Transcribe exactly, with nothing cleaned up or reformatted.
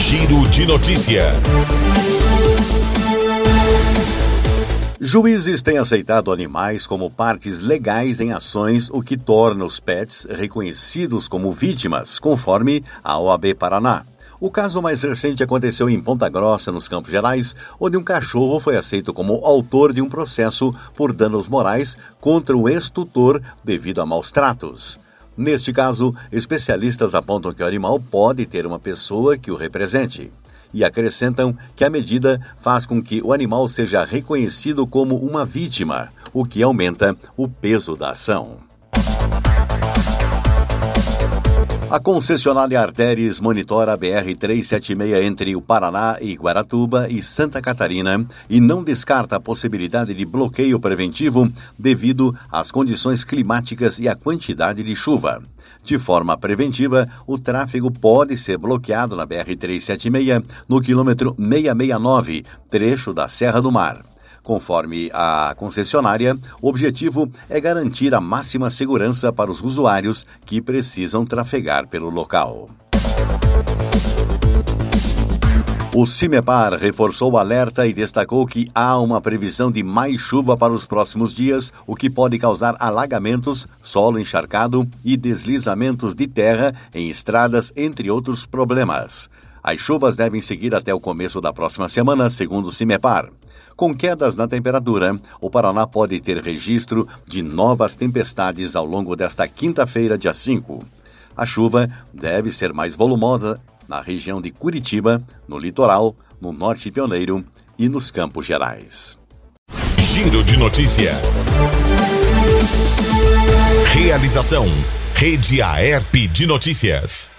Giro de Notícia. Juízes têm aceitado animais como partes legais em ações, o que torna os pets reconhecidos como vítimas, conforme a O A B Paraná. O caso mais recente aconteceu em Ponta Grossa, nos Campos Gerais, onde um cachorro foi aceito como autor de um processo por danos morais contra o ex-tutor devido a maus tratos. Neste caso, especialistas apontam que o animal pode ter uma pessoa que o represente. E acrescentam que a medida faz com que o animal seja reconhecido como uma vítima, o que aumenta o peso da ação. A concessionária Arteris monitora a B R trezentos e setenta e seis entre o Paraná e Guaratuba e Santa Catarina e não descarta a possibilidade de bloqueio preventivo devido às condições climáticas e à quantidade de chuva. De forma preventiva, o tráfego pode ser bloqueado na B R trezentos e setenta e seis no quilômetro seiscentos e sessenta e nove, trecho da Serra do Mar. Conforme a concessionária, o objetivo é garantir a máxima segurança para os usuários que precisam trafegar pelo local. O CIMEPAR reforçou o alerta e destacou que há uma previsão de mais chuva para os próximos dias, o que pode causar alagamentos, solo encharcado e deslizamentos de terra em estradas, entre outros problemas. As chuvas devem seguir até o começo da próxima semana, segundo o CIMEPAR. Com quedas na temperatura, o Paraná pode ter registro de novas tempestades ao longo desta quinta-feira, dia cinco. A chuva deve ser mais volumosa na região de Curitiba, no litoral, no Norte Pioneiro e nos Campos Gerais. Giro de Notícia. Realização: Rede Aerp de Notícias.